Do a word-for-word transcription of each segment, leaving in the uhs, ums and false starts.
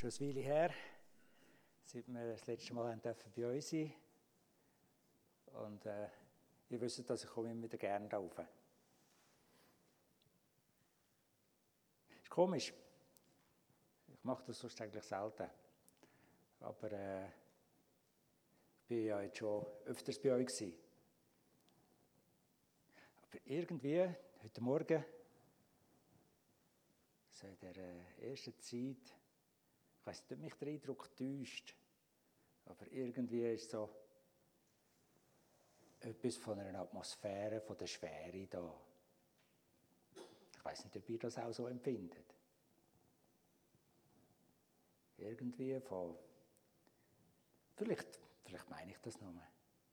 Schon eine Weile her, seit wir das letzte Mal dürfen bei euch sein. Und äh, ihr wisst, dass ich komme immer wieder gerne da rauf. Ist komisch. Ich mache das sonst eigentlich selten. Aber äh, ich bin ja jetzt schon öfters bei euch gewesen. Aber irgendwie, heute Morgen, so in der äh, ersten Zeit, ich weiss nicht, ob mich der Eindruck täuscht, aber irgendwie ist so etwas von einer Atmosphäre, von der Schwere da. Ich weiss nicht, ob ihr das auch so empfindet. Irgendwie von, vielleicht, vielleicht meine ich das nur.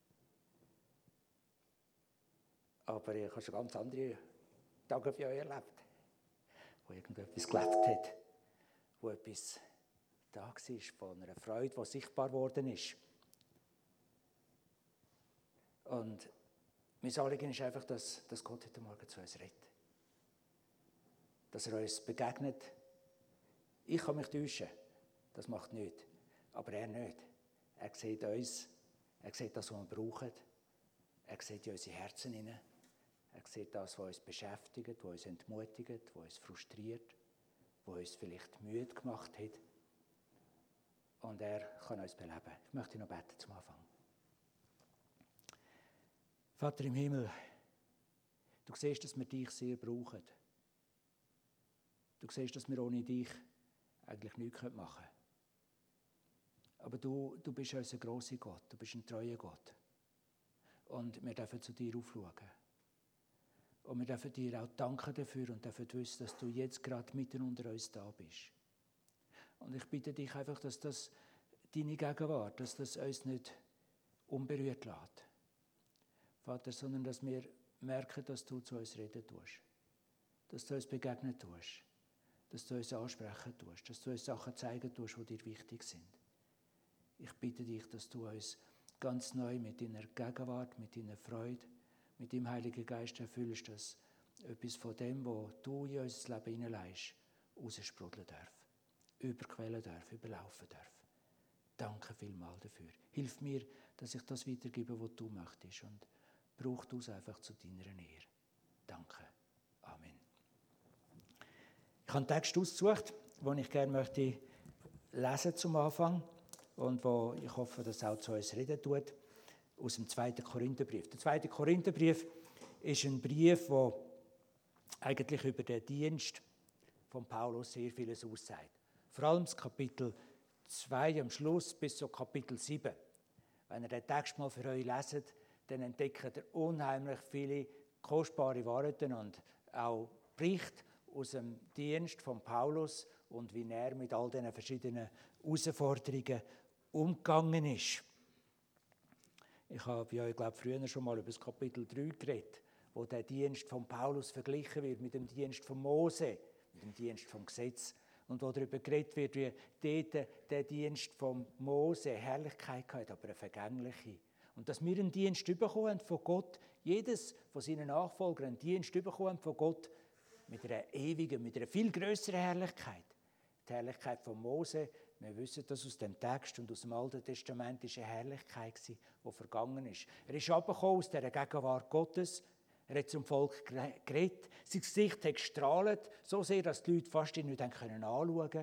Aber ich habe schon ganz andere Tage bei euch erlebt, wo irgendetwas gelebt hat, wo etwas da war von einer Freude, die sichtbar geworden ist. Und mein Anliegen ist einfach, dass, dass Gott heute Morgen zu uns redet. Dass er uns begegnet. Ich kann mich täuschen, das macht nichts. Aber er nicht. Er sieht uns, er sieht das, was wir brauchen. Er sieht in unsere Herzen hinein. Er sieht das, was uns beschäftigt, was uns entmutigt, was uns frustriert, was uns vielleicht müde gemacht hat. Und er kann uns beleben. Ich möchte noch beten zum Anfang. Vater im Himmel, du siehst, dass wir dich sehr brauchen. Du siehst, dass wir ohne dich eigentlich nichts machen können. Aber du, du bist unser grosser Gott, du bist ein treuer Gott. Und wir dürfen zu dir aufschauen. Und wir dürfen dir auch danken dafür und dürfen wissen, dass du jetzt gerade mitten unter uns da bist. Und ich bitte dich einfach, dass das deine Gegenwart, dass das uns nicht unberührt lässt. Vater, sondern dass wir merken, dass du zu uns reden tust. Dass du uns begegnen tust. Dass du uns ansprechen tust. Dass du uns Sachen zeigen tust, die dir wichtig sind. Ich bitte dich, dass du uns ganz neu mit deiner Gegenwart, mit deiner Freude, mit dem Heiligen Geist erfüllst, dass etwas von dem, was du in unser Leben hineinlegst, raussprudeln darf. Überquellen darf, überlaufen darf. Danke vielmals dafür. Hilf mir, dass ich das weitergebe, was du möchtest. Und brauch du es einfach zu deiner Ehre. Danke. Amen. Ich habe einen Text ausgesucht, den ich gerne möchte lesen zum Anfang und wo ich hoffe, dass auch zu uns reden tut, aus dem zweiten Korintherbrief. Der zweite Korintherbrief ist ein Brief, der eigentlich über den Dienst von Paulus sehr vieles aussagt. Vor allem das Kapitel zwei am Schluss bis zu Kapitel sieben. Wenn ihr den Text mal für euch leset, dann entdeckt ihr unheimlich viele kostbare Wahrheiten und auch Berichte aus dem Dienst von Paulus und wie er mit all diesen verschiedenen Herausforderungen umgegangen ist. Ich habe bei euch, glaube ich, früher schon mal über das Kapitel drei geredet, wo der Dienst von Paulus verglichen wird mit dem Dienst von Mose, mit dem Dienst vom Gesetz. Und wo darüber geredet wird, wie dort der Dienst von Mose Herrlichkeit hat, aber eine vergängliche. Und dass wir einen Dienst bekommen von Gott, jedes von seinen Nachfolgern einen Dienst bekommen von Gott mit einer ewigen, mit einer viel grösseren Herrlichkeit. Die Herrlichkeit von Mose, wir wissen das aus dem Text und aus dem Alten Testament, ist eine Herrlichkeit, die vergangen ist. Er ist herabgekommen aus dieser Gegenwart Gottes. Er hat zum Volk geredet. Sein Gesicht hat gestrahlt, so sehr, dass die Leute fast ihn nicht anschauen konnten.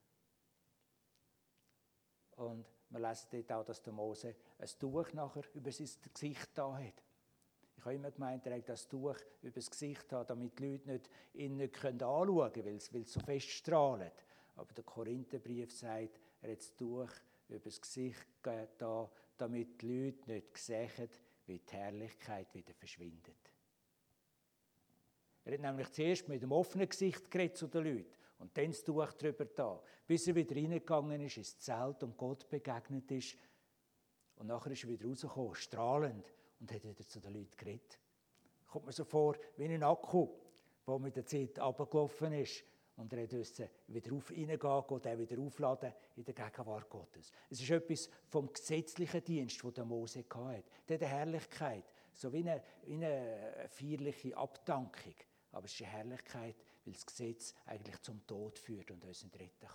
Und wir lesen dort auch, dass der Mose ein Tuch nachher über sein Gesicht da hat. Ich habe immer gemeint, er hat das Tuch über das Gesicht da, damit die Leute nicht, ihn nicht anschauen können, weil es, weil es so fest strahlt. Aber der Korintherbrief sagt, er hat das Tuch über das Gesicht da, damit die Leute nicht sehen, wie die Herrlichkeit wieder verschwindet. Er hat nämlich zuerst mit dem offenen Gesicht geredet zu den Leuten und dann das Tuch drüber da, bis er wieder reingegangen ist ins Zelt und Gott begegnet ist. Und nachher ist er wieder rausgekommen, strahlend, und hat wieder zu den Leuten geredet. Kommt mir so vor wie ein Akku, der mit der Zeit runtergelaufen ist und er musste wieder auf reingehen und er wieder aufladen in der Gegenwart Gottes. Es ist etwas vom gesetzlichen Dienst, den der Mose hatte. Der der Herrlichkeit, so wie eine, wie eine feierliche Abdankung. Aber es ist eine Herrlichkeit, weil das Gesetz eigentlich zum Tod führt und uns nicht retten kann.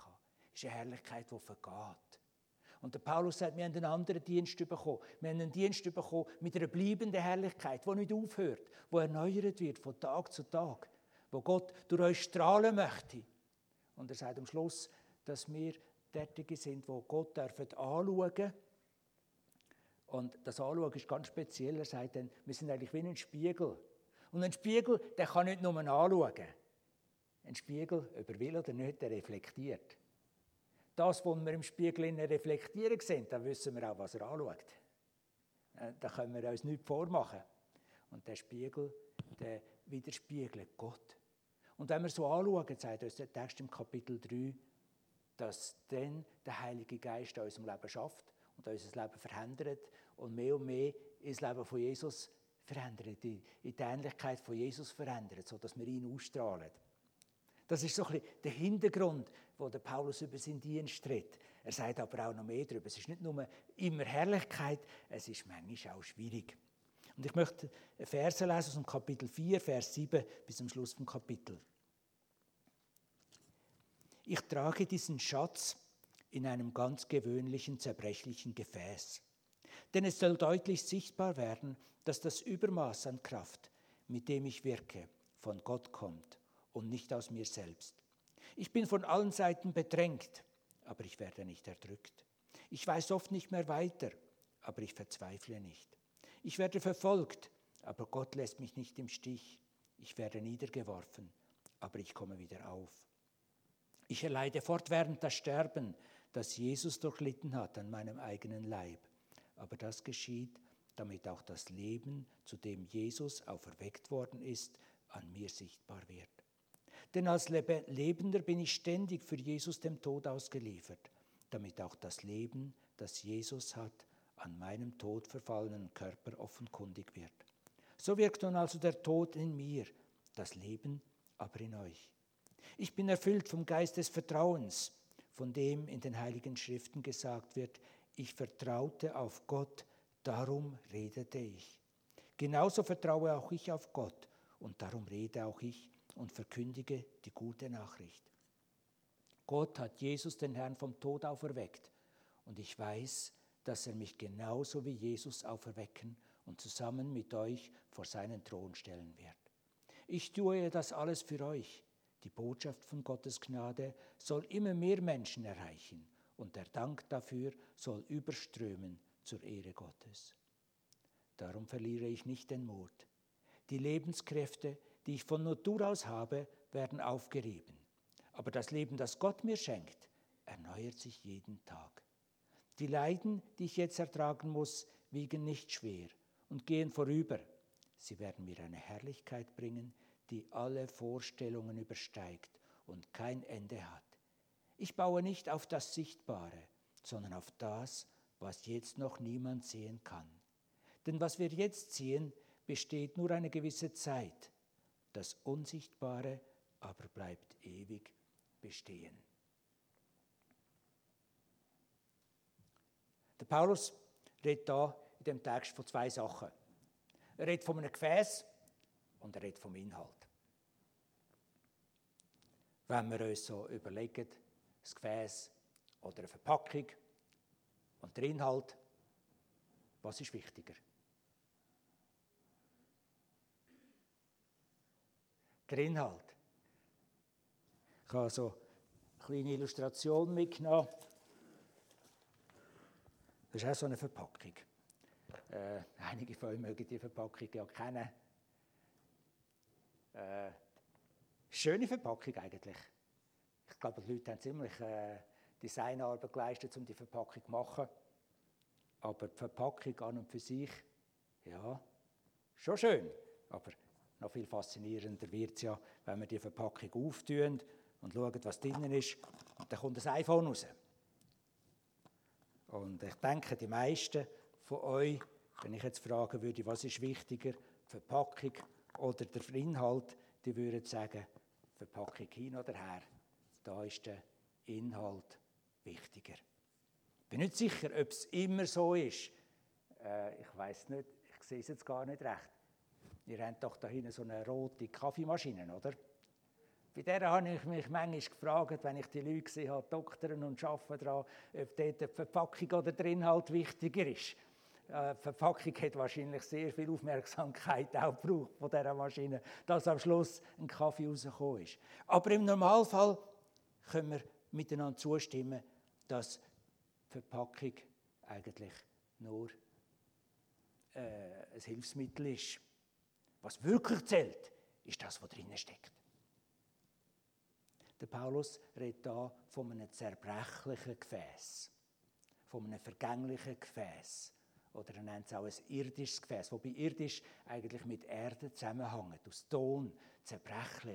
ist eine Herrlichkeit, die vergeht. Und der Paulus sagt, wir haben einen anderen Dienst bekommen. Wir haben einen Dienst bekommen mit einer bleibenden Herrlichkeit, die nicht aufhört, die erneuert wird von Tag zu Tag, wo Gott durch uns strahlen möchte. Und er sagt am Schluss, dass wir derartige sind, die Gott anschauen dürfen. Und das Anschauen ist ganz speziell. Er sagt dann, wir sind eigentlich wie ein Spiegel. Und ein Spiegel, der kann nicht nur anschauen. Ein Spiegel, ob er will oder nicht, der reflektiert. Das, was wir im Spiegel reflektieren sehen, dann wissen wir auch, was er anschaut. Da können wir uns nichts vormachen. Und der Spiegel, der widerspiegelt Gott. Und wenn wir so anschauen, sagt uns der Text im Kapitel drei, dass dann der Heilige Geist in unserem Leben schafft und unser Leben verändert und mehr und mehr ins Leben von Jesus verändert, in die Ähnlichkeit von Jesus verändert, sodass wir ihn ausstrahlen. Das ist so ein bisschen der Hintergrund, wo der Paulus über seinen Dienst redet. Er sagt aber auch noch mehr darüber. Es ist nicht nur immer Herrlichkeit, es ist manchmal auch schwierig. Und ich möchte Verse lesen aus dem Kapitel vier, Vers sieben bis zum Schluss vom Kapitel. Ich trage diesen Schatz in einem ganz gewöhnlichen, zerbrechlichen Gefäß. Denn es soll deutlich sichtbar werden, dass das Übermaß an Kraft, mit dem ich wirke, von Gott kommt und nicht aus mir selbst. Ich bin von allen Seiten bedrängt, aber ich werde nicht erdrückt. Ich weiß oft nicht mehr weiter, aber ich verzweifle nicht. Ich werde verfolgt, aber Gott lässt mich nicht im Stich. Ich werde niedergeworfen, aber ich komme wieder auf. Ich erleide fortwährend das Sterben, das Jesus durchlitten hat an meinem eigenen Leib. Aber das geschieht, damit auch das Leben, zu dem Jesus auferweckt worden ist, an mir sichtbar wird. Denn als Lebender bin ich ständig für Jesus dem Tod ausgeliefert, damit auch das Leben, das Jesus hat, an meinem Tod verfallenen Körper offenkundig wird. So wirkt nun also der Tod in mir, das Leben aber in euch. Ich bin erfüllt vom Geist des Vertrauens, von dem in den Heiligen Schriften gesagt wird, ich vertraute auf Gott, darum redete ich. Genauso vertraue auch ich auf Gott und darum rede auch ich und verkündige die gute Nachricht. Gott hat Jesus, den Herrn, vom Tod auferweckt und ich weiß, dass er mich genauso wie Jesus auferwecken und zusammen mit euch vor seinen Thron stellen wird. Ich tue das alles für euch. Die Botschaft von Gottes Gnade soll immer mehr Menschen erreichen und der Dank dafür soll überströmen zur Ehre Gottes. Darum verliere ich nicht den Mut. Die Lebenskräfte, die ich von Natur aus habe, werden aufgerieben. Aber das Leben, das Gott mir schenkt, erneuert sich jeden Tag. Die Leiden, die ich jetzt ertragen muss, wiegen nicht schwer und gehen vorüber. Sie werden mir eine Herrlichkeit bringen, die alle Vorstellungen übersteigt und kein Ende hat. Ich baue nicht auf das Sichtbare, sondern auf das, was jetzt noch niemand sehen kann. Denn was wir jetzt sehen, besteht nur eine gewisse Zeit. Das Unsichtbare aber bleibt ewig bestehen. Der Paulus redet hier in dem Text von zwei Sachen. Er redet von einem Gefäß und er redet vom Inhalt. Wenn wir uns so überlegen, das Gefäß oder eine Verpackung und der Inhalt, was ist wichtiger? Der Inhalt. Ich habe so eine kleine Illustration mitgenommen. Das ist auch so eine Verpackung. Äh, einige von euch mögen die Verpackung ja kennen. Äh, schöne Verpackung eigentlich. Ich glaube, die Leute haben ziemlich äh, Designarbeit geleistet, um die Verpackung zu machen. Aber die Verpackung an und für sich, ja, schon schön. Aber noch viel faszinierender wird es ja, wenn wir die Verpackung auftun und schauen, was drinnen ist. Und dann kommt das iPhone raus. Und ich denke, die meisten von euch, wenn ich jetzt fragen würde, was ist wichtiger, die Verpackung oder der Inhalt, die würden sagen, Verpackung hin oder her. Da ist der Inhalt wichtiger. Ich bin nicht sicher, ob es immer so ist. Äh, ich weiß nicht, ich sehe es jetzt gar nicht recht. Ihr habt doch da hinten so eine rote Kaffeemaschine, oder? Bei der habe ich mich manchmal gefragt, wenn ich die Leute gesehen habe, Doktoren und arbeiten daran, ob dort die Verpackung oder der Inhalt wichtiger ist. Die Verpackung hat wahrscheinlich sehr viel Aufmerksamkeit auch gebraucht von dieser Maschine, dass am Schluss ein Kaffee rausgekommen ist. Aber im Normalfall können wir miteinander zustimmen, dass die Verpackung eigentlich nur äh, ein Hilfsmittel ist. Was wirklich zählt, ist das, was drinnen steckt. Der Paulus redet hier von einem zerbrechlichen Gefäß, von einem vergänglichen Gefäß. Oder er nennt es auch ein irdisches Gefäß, wobei irdisch eigentlich mit Erde zusammenhängt, aus Ton, zerbrechlich.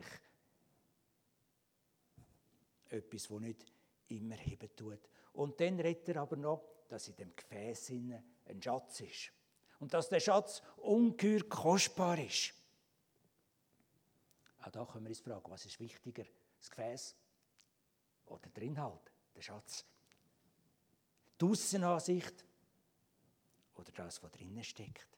Etwas, das nicht immer heben tut. Und dann redet er aber noch, dass in dem Gefäß ein Schatz ist. Und dass der Schatz ungeheuer kostbar ist. Auch da können wir uns fragen, was ist wichtiger? Das Gefäß oder der Inhalt, der Schatz? Die Aussenansicht oder das, was drinnen steckt?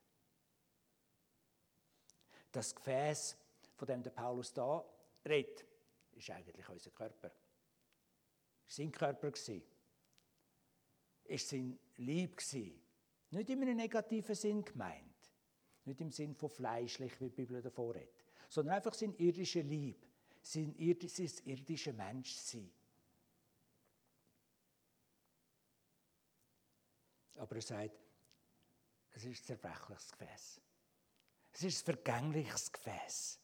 Das Gefäß, von dem der Paulus da redet, ist eigentlich unser Körper. Es war sein Körper. Es war sein Leib. Nicht in einem negativen Sinn gemeint. Nicht im Sinn von fleischlich, wie die Bibel davor redet. Sondern einfach sein irdischer Leib. Sein irdisches, irdische Menschsein. Aber er sagt, es ist ein zerbrechliches Gefäß. Es ist ein vergängliches Gefäß.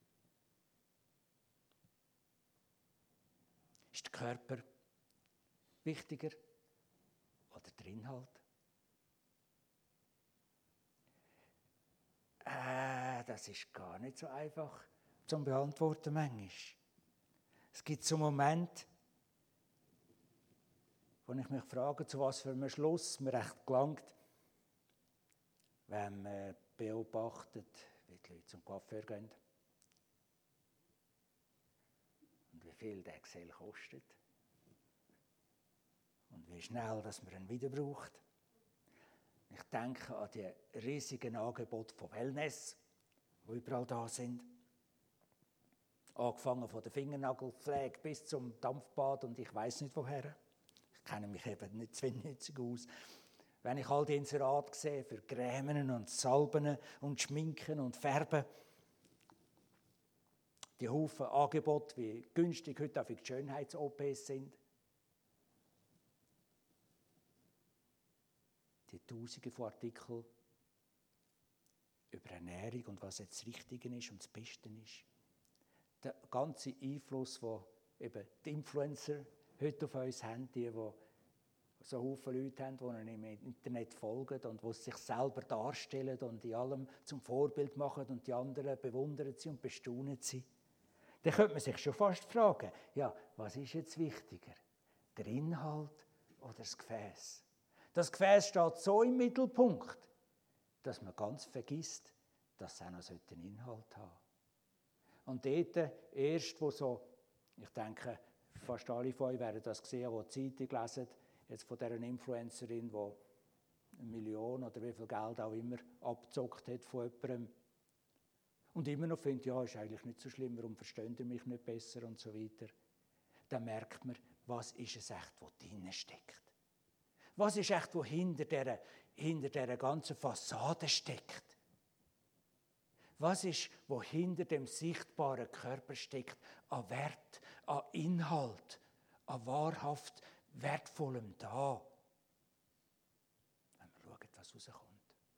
Ist der Körper wichtiger oder der Inhalt? Äh, das ist gar nicht so einfach zum Beantworten manchmal. Es gibt so Momente, wo ich mich frage, zu was für einem Schluss man recht gelangt, wenn man beobachtet, wie die Leute zum Coiffeur gehen und wie viel der Gel kostet und wie schnell dass man ihn wieder braucht. Ich denke an die riesigen Angebote von Wellness, die überall da sind. Angefangen von der Fingernagelpflege bis zum Dampfbad und ich weiss nicht woher. Ich kenne mich eben nicht zwingend aus. Wenn ich all die Inserate sehe für Cremen und Salben und Schminken und Färben, die Haufen Angebote, wie günstig heute auch für die Schönheits-O Ps sind, die Tausende von Artikeln über Ernährung und was jetzt das Richtige ist und das Beste ist. Der ganze Einfluss, den eben die Influencer heute auf uns haben, die, die so viele Leute haben, die ihnen im Internet folgen und die sich selber darstellen und in allem zum Vorbild machen und die anderen bewundern sie und bestaunen sie. Dann könnte man sich schon fast fragen, ja, was ist jetzt wichtiger? Der Inhalt oder das Gefäß? Das Gefäß steht so im Mittelpunkt, dass man ganz vergisst, dass es auch noch einen Inhalt haben sollte. Und dort erst, wo so, ich denke, fast alle von euch werden das gesehen, die die Zeitung lesen, jetzt von dieser Influencerin, die eine Million oder wie viel Geld auch immer abgezockt hat von jemandem. Und immer noch findet, ja, ist eigentlich nicht so schlimm, warum versteht ihr mich nicht besser und so weiter. Dann merkt man, was ist es echt, was drinnen steckt. Was ist echt, was hinter dieser, hinter dieser ganzen Fassade steckt. Was ist, was hinter dem sichtbaren Körper steckt, an Wert, an Inhalt, an wahrhaft Wertvollem da. Wenn wir schauen, was rauskommt.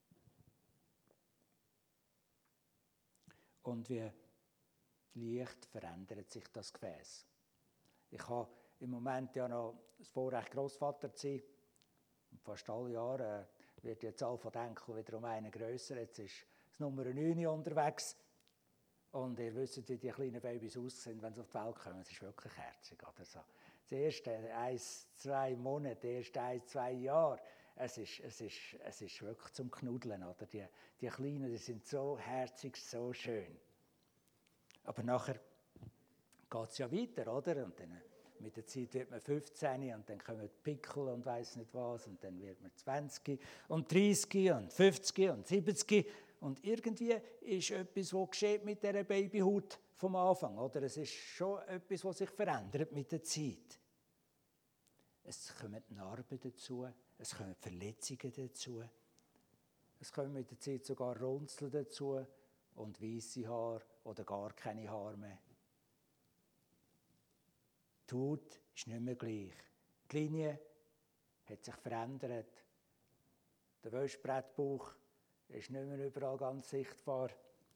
Und wie leicht verändert sich das Gefäß. Ich habe im Moment ja noch das Vorrecht, Grossvater zu sein. Und fast alle Jahre wird die Zahl von Enkeln wieder um einen grösser. Jetzt ist das Nummer neun unterwegs. Und ihr wisst, wie die kleinen Babys aussehen, wenn sie auf die Welt kommen. Es ist wirklich herzig. Oder so. Die ersten ein, zwei Monate, die ersten ein, zwei Jahre, es ist, es ist, es ist wirklich zum Knuddeln. Oder? Die, die Kleinen, die sind so herzig, so schön. Aber nachher geht es ja weiter, oder? Und dann, mit der Zeit wird man fünfzehn und dann kommen die Pickel und weiss nicht was und dann wird man zwanzig und dreißig und fünfzig und siebzig Und irgendwie ist etwas, was geschieht mit dieser Babyhaut vom Anfang. Oder? Es ist schon etwas, was sich verändert mit der Zeit. Es kommen Narben dazu, es kommen Verletzungen dazu. Es kommen mit der Zeit sogar Runzeln dazu und weisse Haare oder gar keine Haare mehr. Die Haut ist nicht mehr gleich. Die Linie hat sich verändert. Der Wäschbrettbauch ist nicht mehr überall ganz sichtbar.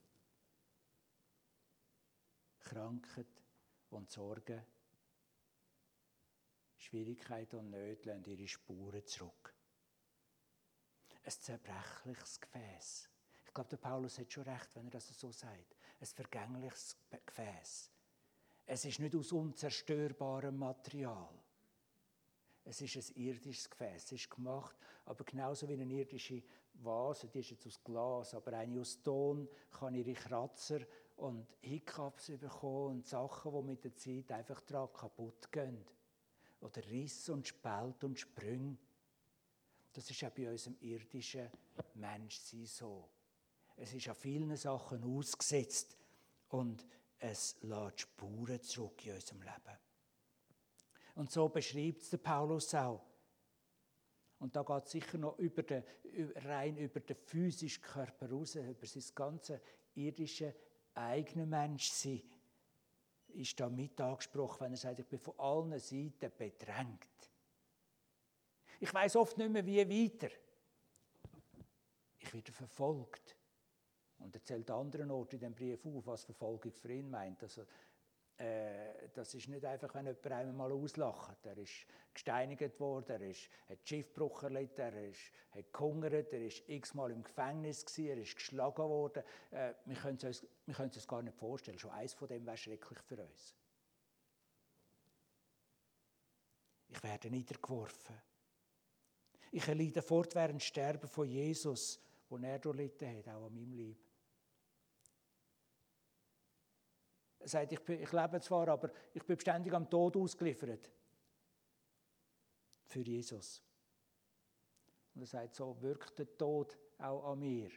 Krankheit und Sorgen, Schwierigkeiten und Nöte lassen ihre Spuren zurück. Ein zerbrechliches Gefäß. Ich glaube, der Paulus hat schon recht, wenn er das so sagt. Ein vergängliches Gefäß. Es ist nicht aus unzerstörbarem Material. Es ist ein irdisches Gefäß. Es ist gemacht, aber genauso wie eine irdische Vase, die ist jetzt aus Glas, aber eine aus Ton kann ihre Kratzer und Hiccups bekommen und Sachen, die mit der Zeit einfach daran kaputt gehen. Oder Risse und Spalt und Sprünge. Das ist auch bei unserem irdischen Menschsein so. Es ist an vielen Sachen ausgesetzt und es lässt Spuren zurück in unserem Leben. Und so beschreibt es der Paulus auch. Und da geht es sicher noch über den, rein über den physischen Körper raus, über sein ganze irdische eigene Menschsein. Ist da mit angesprochen, wenn er sagt, ich bin von allen Seiten bedrängt. Ich weiss oft nicht mehr, wie weiter. Ich werde verfolgt. Und er zählt an anderen Orten in dem Brief auf, was Verfolgung für ihn meint. Also, äh, das ist nicht einfach, wenn jemand einmal auslacht. Er ist gesteinigt worden, er ist, hat Schiffbruch erlitten, er ist, hat gehungert, er ist x-mal im Gefängnis gewesen, er ist geschlagen worden. Äh, wir können es uns, wir können es uns gar nicht vorstellen. Schon eins von dem wäre schrecklich für uns. Ich werde niedergeworfen. Ich erleide fortwährend Sterben von Jesus, wo er durchlitten hat, auch an meinem Leib. Er sagt, ich, bin, ich lebe zwar, aber ich bin ständig am Tod ausgeliefert. Für Jesus. Und er sagt, so wirkt der Tod auch an mir.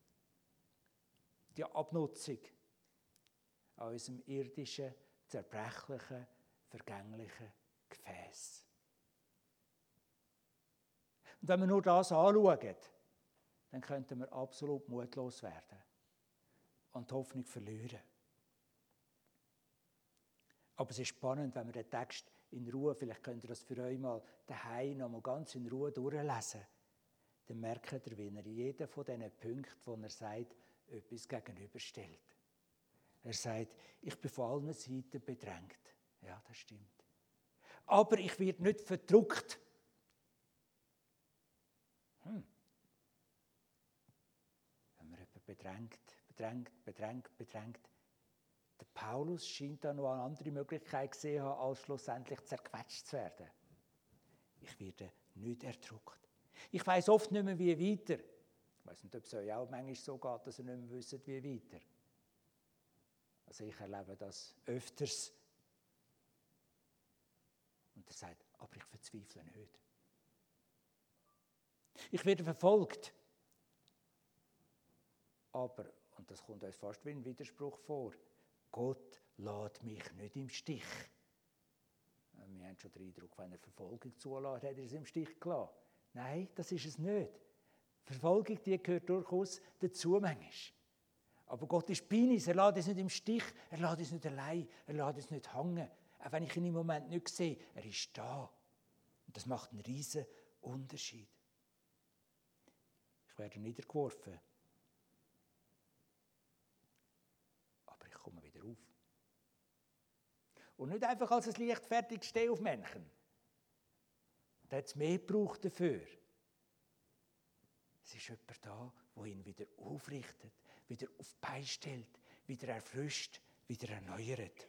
Die Abnutzung an unserem irdischen, zerbrechlichen, vergänglichen Gefäß. Und wenn wir nur das anschauen, dann könnten wir absolut mutlos werden und die Hoffnung verlieren. Aber es ist spannend, wenn wir den Text in Ruhe, vielleicht könnt ihr das für euch mal daheim noch mal ganz in Ruhe durchlesen, dann merkt ihr, wie er jeden von diesen Punkten, wo er sagt, etwas gegenüberstellt. Er sagt, ich bin von allen Seiten bedrängt. Ja, das stimmt. Aber ich werde nicht verdrückt. Hm. Wenn man jemanden bedrängt, bedrängt, bedrängt, bedrängt, der Paulus scheint da noch eine andere Möglichkeit gesehen haben, als schlussendlich zerquetscht zu werden. Ich werde nicht erdrückt. Ich weiss oft nicht mehr, wie weiter. Ich weiss nicht, ob es euch auch manchmal so geht, dass ihr nicht mehr wisst, wie weiter. Also ich erlebe das öfters. Und er sagt, aber ich verzweifle nicht. Ich werde verfolgt. Aber, und das kommt uns fast wie ein Widerspruch vor, Gott lässt mich nicht im Stich. Wir haben schon den Eindruck, wenn er Verfolgung zulässt, hat er es im Stich gelassen. Nein, das ist es nicht. Verfolgung, die gehört durchaus dazu manchmal. Aber Gott ist bei uns, er lässt uns nicht im Stich, er lässt uns nicht allein, er lässt uns nicht hängen. Auch wenn ich ihn im Moment nicht sehe, er ist da. Und das macht einen riesen Unterschied. Ich werde niedergeworfen. Aber ich komme wieder auf. Und nicht einfach als ein leichtfertiges Stehaufmännchen. Da hat es mehr gebraucht dafür. Es ist jemand da, der ihn wieder aufrichtet, wieder auf die Beine stellt, wieder erfrischt, wieder erneuert.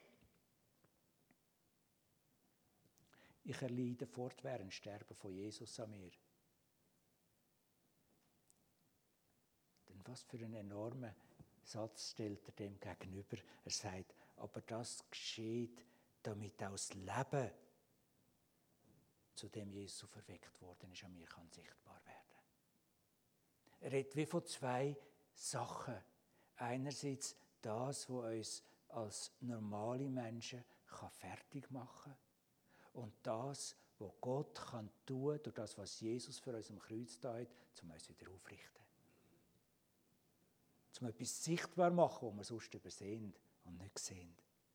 Ich erleide fortwährend Sterben von Jesus an mir. Denn was für einen enormen Satz stellt er dem gegenüber. Er sagt, aber das geschieht, damit auch das Leben, zu dem Jesus verweckt worden ist, an mir kann sichtbar werden. Er redet wie von zwei Sachen. Einerseits das, was uns als normale Menschen kann fertig machen kann. Und das, was Gott kann tun durch das, was Jesus für uns am Kreuz da hat, um uns wieder aufrichten. Um etwas sichtbar zu machen, was wir sonst übersehen und nicht sehen.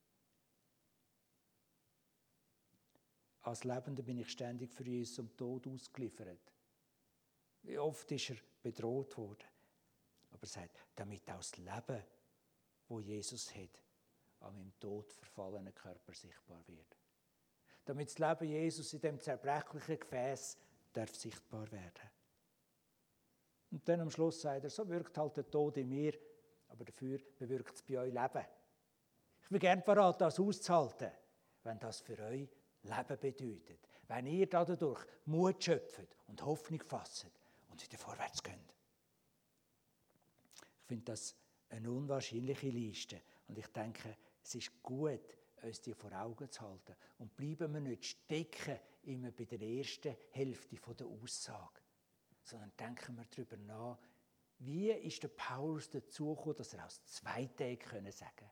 Als Lebender bin ich ständig für Jesus zum Tod ausgeliefert. Wie oft ist er bedroht worden. Aber er sagt, damit auch das Leben, das Jesus hat, an meinem Tod verfallenen Körper sichtbar wird. Damit das Leben Jesus in dem zerbrechlichen Gefäß darf sichtbar werden. Und dann am Schluss sagt er, so wirkt halt der Tod in mir, aber dafür bewirkt es bei euch Leben. Ich bin gern bereit, das auszuhalten, wenn das für euch Leben bedeutet. Wenn ihr dadurch Mut schöpft und Hoffnung fasst und wieder vorwärts geht. Ich finde das eine unwahrscheinliche Liste. Und ich denke, es ist gut, uns die vor Augen zu halten. Und bleiben wir nicht stecken immer bei der ersten Hälfte der Aussage. Sondern denken wir darüber nach, wie ist der Paulus dazu gekommen, dass er aus zwei Tagen können sagen.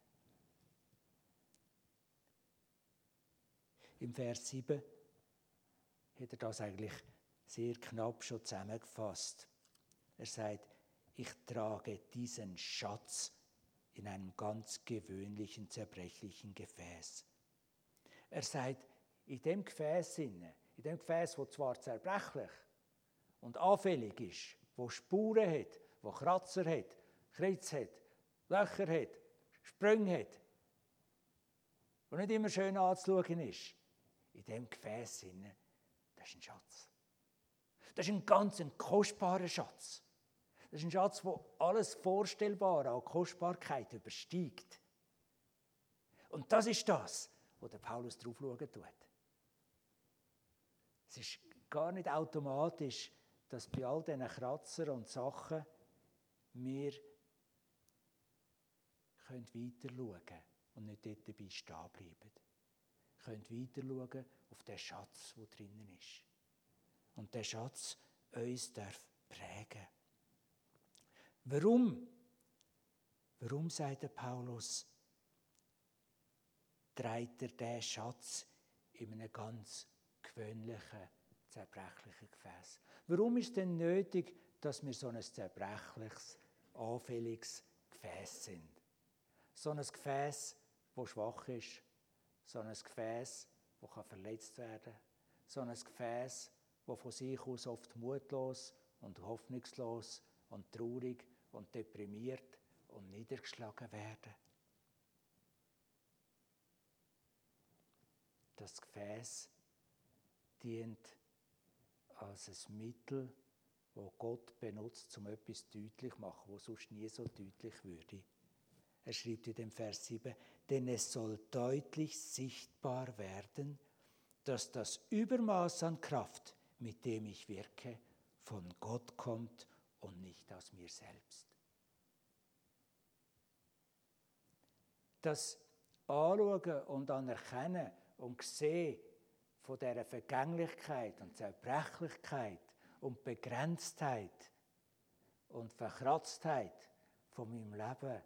Im Vers sieben hat er das eigentlich sehr knapp schon zusammengefasst. Er sagt, ich trage diesen Schatz in einem ganz gewöhnlichen, zerbrechlichen Gefäß. Er sagt, in dem Gefäß, in dem Gefäß, das zwar zerbrechlich und anfällig ist, wo Spuren hat, wo Kratzer hat, Kritz hat, Löcher hat, Sprünge hat, wo nicht immer schön anzuschauen ist, in dem Gefäß, das ist ein Schatz. Das ist ein ganz ein kostbarer Schatz. Das ist ein Schatz, der alles Vorstellbare an Kostbarkeit übersteigt. Und das ist das, wo der Paulus drauf schauen tut. Es ist gar nicht automatisch, dass bei all diesen Kratzer und Sachen wir weiter schauen können und nicht dort dabei stehen bleiben. Wir können weiter schauen auf den Schatz, der drinnen ist. Und der Schatz uns darf prägen. Warum? Warum, sagt der Paulus, trägt er diesen Schatz in einem ganz gewöhnlichen, zerbrechlichen Gefäß? Warum ist es denn nötig, dass wir so ein zerbrechliches, anfälliges Gefäß sind? So ein Gefäß, das schwach ist. So ein Gefäß, das verletzt werden kann. So ein Gefäß, das von sich aus oft mutlos und hoffnungslos und traurig und deprimiert und niedergeschlagen werden. Das Gefäß dient als ein Mittel, das Gott benutzt, um etwas deutlich zu machen, was sonst nie so deutlich würde. Er schreibt in dem Vers sieben, denn es soll deutlich sichtbar werden, dass das Übermaß an Kraft, mit dem ich wirke, von Gott kommt und nicht aus mir selbst. Das Anschauen und Anerkennen und Sehen von dieser Vergänglichkeit und Zerbrechlichkeit und Begrenztheit und Verkratztheit von meinem Leben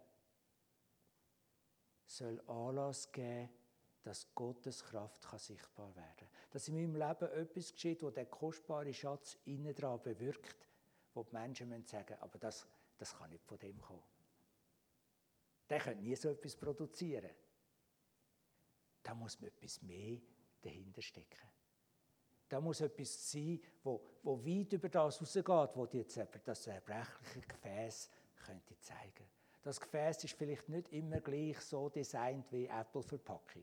soll Anlass geben, dass Gottes Kraft kann sichtbar werden kann. Dass in meinem Leben etwas geschieht, wo der kostbare Schatz innen dran bewirkt, wo die Menschen müssen sagen, aber das, das kann nicht von dem kommen. Der könnte nie so etwas produzieren. Da muss man etwas mehr dahinter stecken. Da muss etwas sein, wo, wo weit über das rausgeht, wo die, das zerbrechliche Gefäß könnte zeigen. Das Gefäß ist vielleicht nicht immer gleich so designt wie Apple-Verpackung.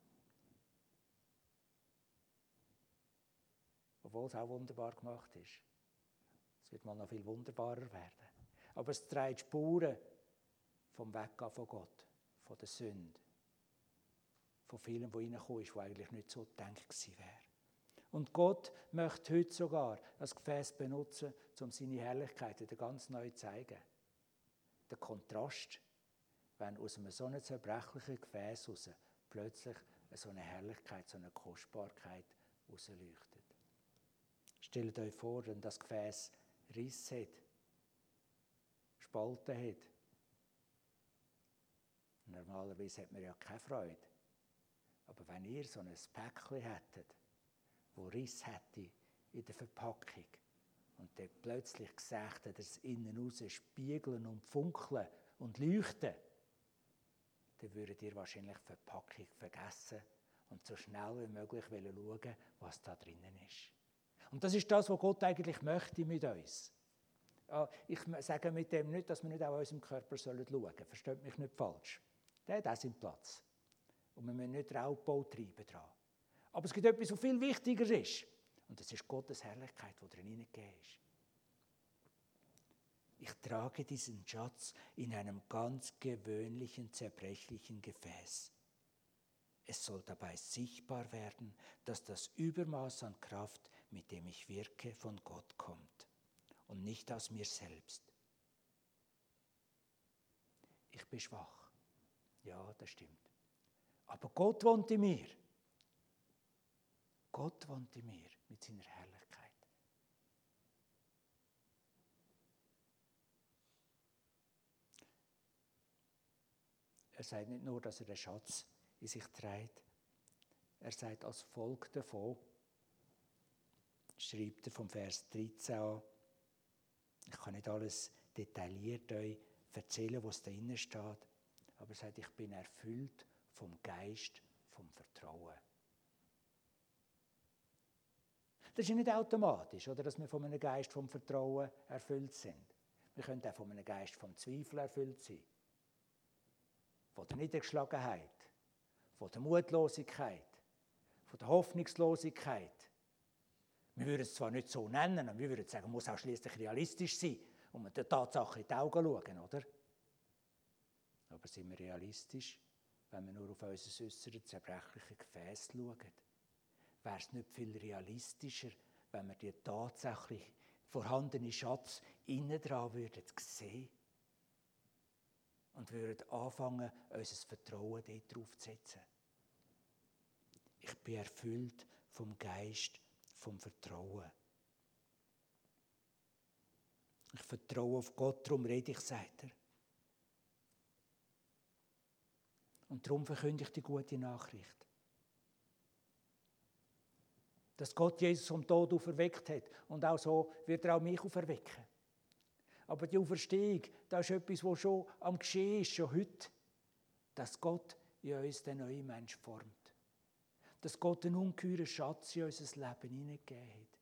Obwohl es auch wunderbar gemacht ist. Es wird mal noch viel wunderbarer werden. Aber es trägt Spuren vom Weggehen von Gott, von der Sünde, von vielem, was reingekommen ist, was eigentlich nicht so gedacht gewesen wäre. Und Gott möchte heute sogar das Gefäß benutzen, um seine Herrlichkeit wieder ganz neu zu zeigen. Der Kontrast, wenn aus einem so einem zerbrechlichen Gefäß raus plötzlich so eine Herrlichkeit, so eine Kostbarkeit rausleuchtet. Stellt euch vor, wenn das Gefäß Riss hat, Spalten hat. Normalerweise hat man ja keine Freude. Aber wenn ihr so ein Päckchen hättet, wo Riss hätte in der Verpackung und dann plötzlich gesagt hat, dass es innen raus spiegeln und funkeln und leuchten, dann würdet ihr wahrscheinlich die Verpackung vergessen und so schnell wie möglich schauen, was da drinnen ist. Und das ist das, was Gott eigentlich möchte mit uns. Ich sage mit dem nicht, dass wir nicht auch an unserem Körper schauen sollen. Versteht mich nicht falsch. Der hat auch seinen Platz. Und wir müssen nicht Raubbau treiben daran. Aber es gibt etwas, was viel wichtiger ist. Und das ist Gottes Herrlichkeit, die darin hineingegeben ist. Ich trage diesen Schatz in einem ganz gewöhnlichen, zerbrechlichen Gefäß. Es soll dabei sichtbar werden, dass das Übermaß an Kraft, mit dem ich wirke, von Gott kommt und nicht aus mir selbst. Ich bin schwach. Ja, das stimmt. Aber Gott wohnt in mir. Gott wohnt in mir mit seiner Herrlichkeit. Er sagt nicht nur, dass er den Schatz in sich trägt. Er sagt als Folge davon, schreibt er vom Vers dreizehn an, ich kann nicht alles detailliert euch erzählen, was da drin steht, aber er sagt, ich bin erfüllt vom Geist, vom Vertrauen. Das ist ja nicht automatisch, oder, dass wir von einem Geist vom Vertrauen erfüllt sind. Wir können auch von einem Geist vom Zweifel erfüllt sein. Von der Niedergeschlagenheit, von der Mutlosigkeit, von der Hoffnungslosigkeit. Wir würden es zwar nicht so nennen, aber wir würden sagen, man muss auch schließlich realistisch sein und man der Tatsache in die Augen schauen, oder? Aber sind wir realistisch, wenn wir nur auf unser äußeres zerbrechliches Gefäß schauen? Wäre es nicht viel realistischer, wenn wir die tatsächlich vorhandene Schatz innen dran würden sehen und würden anfangen, unser Vertrauen darauf zu setzen? Ich bin erfüllt vom Geist, vom Vertrauen. Ich vertraue auf Gott, darum rede ich, sagt er. Und darum verkünde ich die gute Nachricht. Dass Gott Jesus vom Tod auferweckt hat. Und auch so wird er auch mich auferwecken. Aber die Auferstehung, das ist etwas, was schon am Geschehen ist, schon heute. Dass Gott in uns den neuen Mensch formt. Dass Gott einen ungeheuren Schatz in unser Leben hineingegeben hat.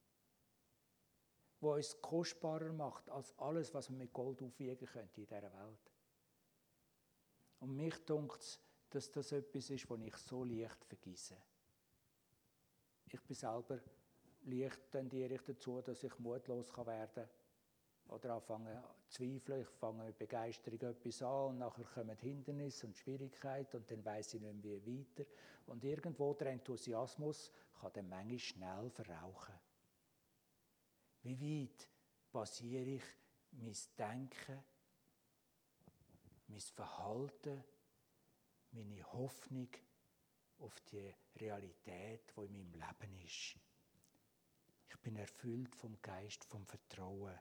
Der uns kostbarer macht als alles, was man mit Gold aufwiegen könnte in dieser Welt. Und mich dunkt es, dass das etwas ist, was ich so leicht vergesse. Ich bin selber leicht tendiere ich dazu, dass ich mutlos werden kann. Oder anfange zu zweifeln, ich fange mit Begeisterung etwas an und nachher kommen Hindernisse und Schwierigkeiten und dann weiss ich nicht mehr wie weiter. Und irgendwo der Enthusiasmus kann dann manchmal schnell verrauchen. Wie weit basiere ich mein Denken, mein Verhalten, meine Hoffnung auf die Realität, die in meinem Leben ist? Ich bin erfüllt vom Geist, vom Vertrauen.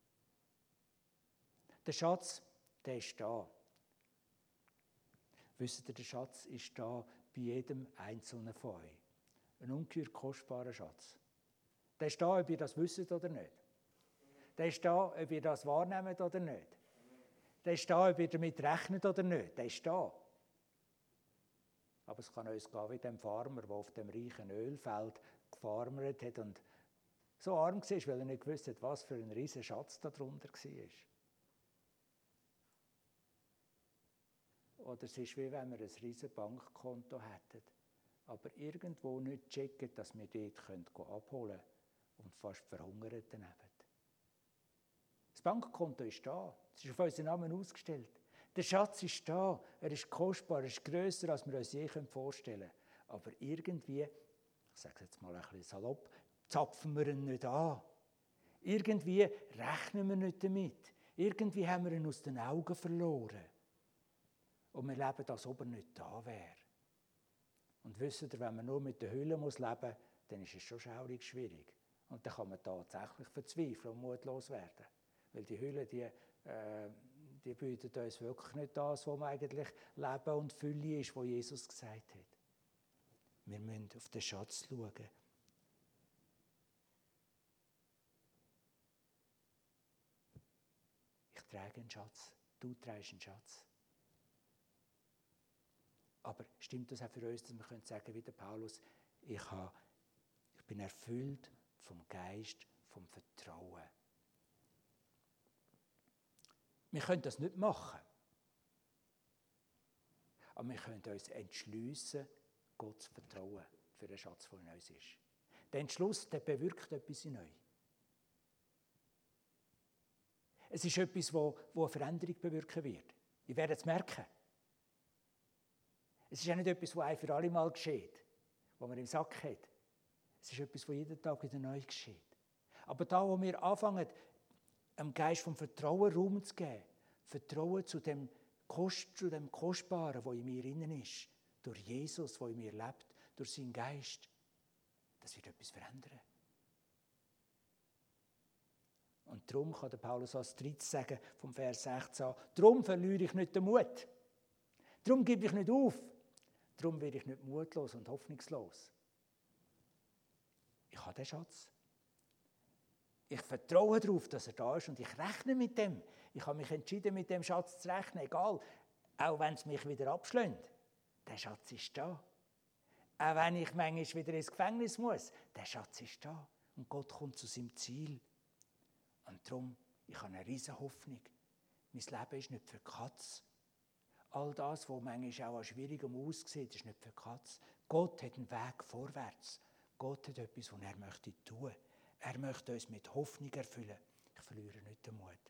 Der Schatz, der ist da. Wisst ihr, der Schatz ist da bei jedem Einzelnen von euch. Ein ungeheuer kostbarer Schatz. Der ist da, ob ihr das wisst oder nicht. Der ist da, ob ihr das wahrnehmt oder nicht. Der ist da, ob ihr damit rechnet oder nicht. Der ist da. Aber es kann uns gehen wie dem Farmer, der auf dem reichen Ölfeld gefarmert hat und so arm war, weil er nicht gewusst hat, was für ein riesen Schatz da drunter war. Oder es ist wie wenn wir ein riesen Bankkonto hätten, aber irgendwo nicht checken, dass wir dort abholen können und fast verhungern daneben. Das Bankkonto ist da, es ist auf unseren Namen ausgestellt. Der Schatz ist da, er ist kostbar, er ist grösser, als wir uns je vorstellen können. Aber irgendwie, ich sage es jetzt mal ein bisschen salopp, zapfen wir ihn nicht an. Irgendwie rechnen wir nicht damit. Irgendwie haben wir ihn aus den Augen verloren. Und wir leben, als ob er nicht da wäre. Und wisst ihr, wenn man nur mit der Hülle leben muss, dann ist es schon schaurig schwierig. Und dann kann man tatsächlich verzweifeln und mutlos werden. Weil die Hülle, die äh, die bieten uns wirklich nicht das, was eigentlich Leben und Fülle ist, was Jesus gesagt hat. Wir müssen auf den Schatz schauen. Ich trage einen Schatz, du trägst einen Schatz. Aber stimmt das auch für uns, dass wir können sagen, wie der Paulus, ich, habe, ich bin erfüllt vom Geist, vom Vertrauen. Wir können das nicht machen. Aber wir können uns entschliessen, Gott zu vertrauen für den Schatz, der in uns ist. Der Entschluss, der bewirkt etwas in euch. Es ist etwas, wo, wo eine Veränderung bewirken wird. Ihr werdet es merken. Es ist ja nicht etwas, was ein für alle Mal geschieht, was man im Sack hat. Es ist etwas, was jeden Tag wieder neu geschieht. Aber da, wo wir anfangen, einem Geist vom Vertrauen Raum zu geben, Vertrauen zu dem, Kost, zu dem Kostbaren, das in mir innen ist, durch Jesus, der in mir lebt, durch seinen Geist, das wird etwas verändern. Und darum kann der Paulus als drittes sagen, vom Vers sechzehn, darum verliere ich nicht den Mut. Darum gebe ich nicht auf. Darum werde ich nicht mutlos und hoffnungslos. Ich habe den Schatz. Ich vertraue darauf, dass er da ist und ich rechne mit dem. Ich habe mich entschieden, mit dem Schatz zu rechnen, egal, auch wenn es mich wieder abschlägt. Der Schatz ist da. Auch wenn ich manchmal wieder ins Gefängnis muss, der Schatz ist da. Und Gott kommt zu seinem Ziel. Und darum, ich habe eine riesige Hoffnung. Mein Leben ist nicht für die Katz. All das, was manchmal auch an Schwierigem aussieht, ist nicht für die Katz. Gott hat einen Weg vorwärts. Gott hat etwas, was er möchte tun. Er möchte uns mit Hoffnung erfüllen. Ich verliere nicht den Mut.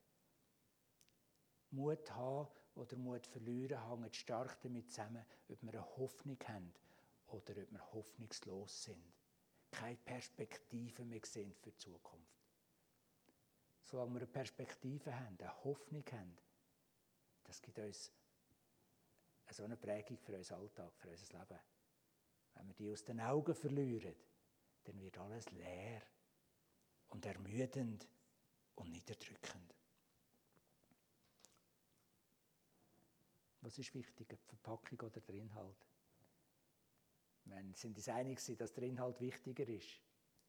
Mut haben oder Mut verlieren hängt stark damit zusammen, ob wir eine Hoffnung haben oder ob wir hoffnungslos sind. Keine Perspektive mehr sehen für die Zukunft. Solange wir eine Perspektive haben, eine Hoffnung haben, das gibt uns so eine Prägung für unseren Alltag, für unser Leben. Wenn wir die aus den Augen verlieren, dann wird alles leer und ermüdend und niederdrückend. Was ist wichtiger, die Verpackung oder der Inhalt? Wir sind uns einig, dass der Inhalt wichtiger ist.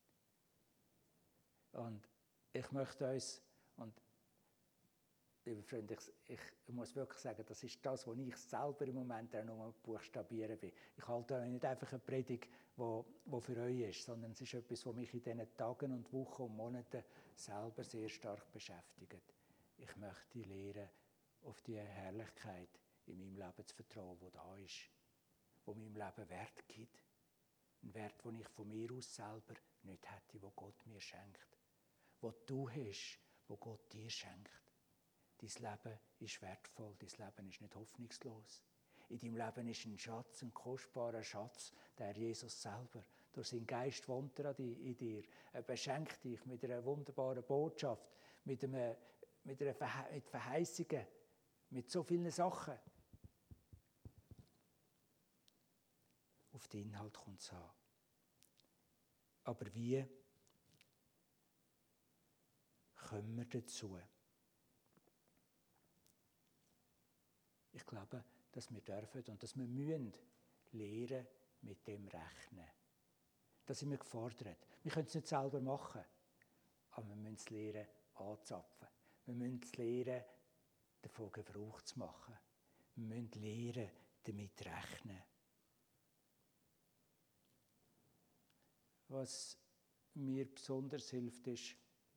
Und ich möchte uns, und liebe Freunde, ich, ich muss wirklich sagen, das ist das, was ich selber im Moment auch noch buchstabieren bin. Ich halte euch nicht einfach eine Predigt, die für euch ist, sondern es ist etwas, was mich in diesen Tagen und Wochen und Monaten selber sehr stark beschäftigt. Ich möchte lernen, auf die Herrlichkeit in meinem Leben zu vertrauen, die da ist, die meinem Leben Wert gibt. Ein Wert, den ich von mir aus selber nicht hätte, den Gott mir schenkt. Was du hast, wo Gott dir schenkt. Dein Leben ist wertvoll, dein Leben ist nicht hoffnungslos. In deinem Leben ist ein Schatz, ein kostbarer Schatz, der Jesus selber. Durch seinen Geist wohnt er in dir. Er beschenkt dich mit einer wunderbaren Botschaft, mit, einem, mit, einer Verhe- mit Verheißungen, mit so vielen Sachen. Auf den Inhalt kommt es an. Aber wie kommen wir dazu? Ich glaube, dass wir dürfen und dass wir müssen lernen, mit dem rechnen. Da sind wir gefordert. Wir können es nicht selber machen, aber wir müssen es lernen, anzapfen. Wir müssen es lernen, davon Gebrauch zu machen. Wir müssen lernen, damit rechnen. Was mir besonders hilft, ist,